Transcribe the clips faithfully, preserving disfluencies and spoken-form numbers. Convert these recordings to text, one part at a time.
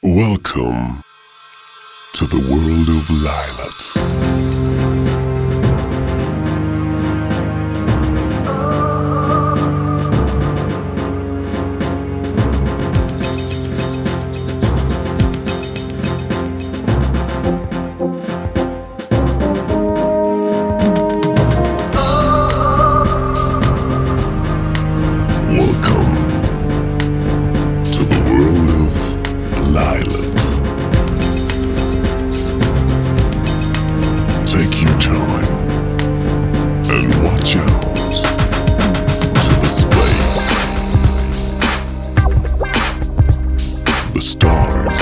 Welcome to the world of Lilat. Welcome to the world of Lilat. Take your time and watch out to the space, the stars,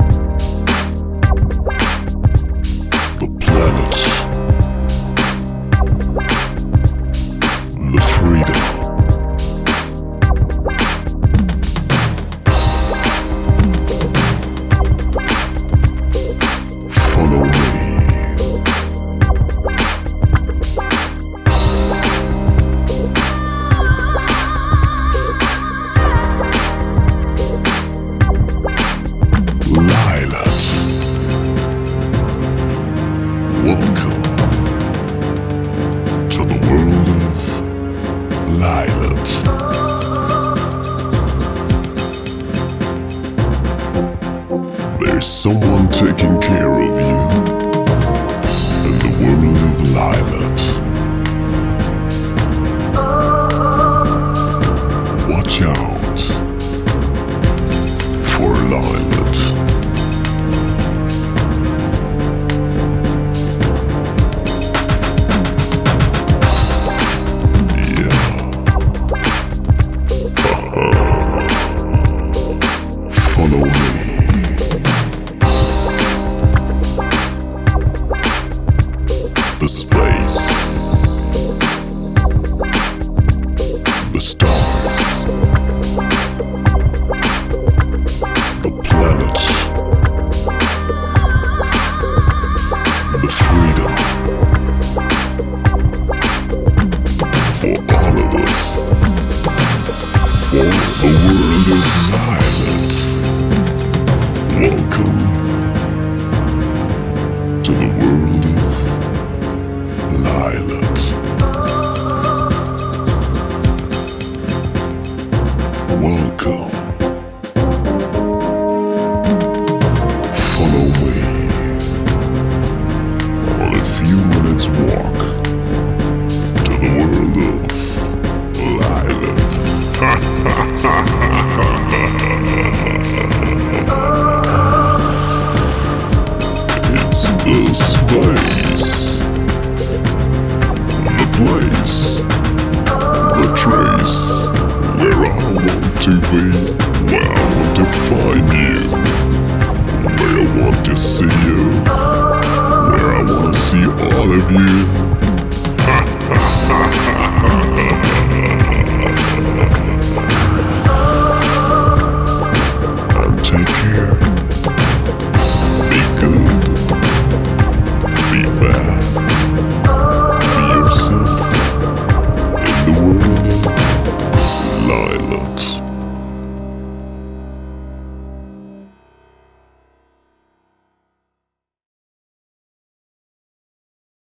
the planets, the freedom. Follow me. Lilat. Welcome to the world of Lilat. There's someone taking care of you in the world of Lilat. Watch out for Lilat. Yeah. Follow me. The space, the stars, the planets, the freedom for all of us, for the world of Lilat. Welcome to the world of Lilat. Welcome. Follow me on a few minutes walk to the world of Lilat. It's the space, the place, the trace, where I want to be, where I want to find you, where I want to see you, where I want to see all of you.